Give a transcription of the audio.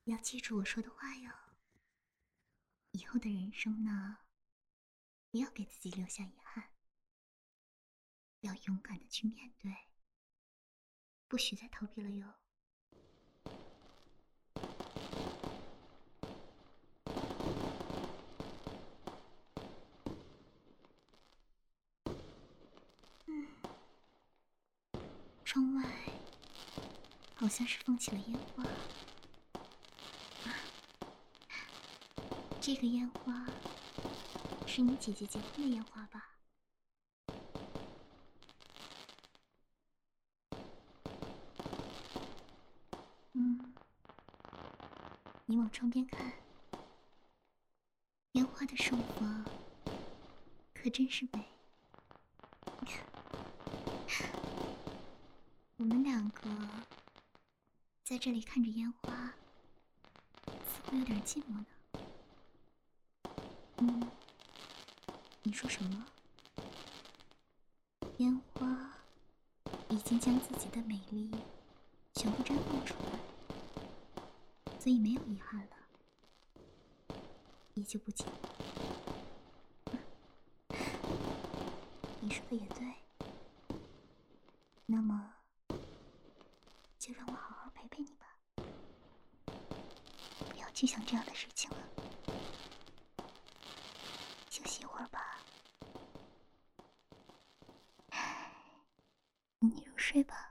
要记住我说的话哟。以后的人生呢，不要给自己留下遗憾，要勇敢的去面对，不许再逃避了哟。窗外好像是放起了烟花。这个烟花是你姐姐结婚的烟花吧？你往窗边看，烟花的盛放可真是美。我们两个在这里看着烟花，似乎有点寂寞呢。你说什么？烟花已经将自己的美丽全部绽放出来，所以没有遗憾了，也就不寂寞。你说的也对，那么就让我好好陪陪你吧，不要去想这样的事情了，休息一会儿吧。你入睡吧。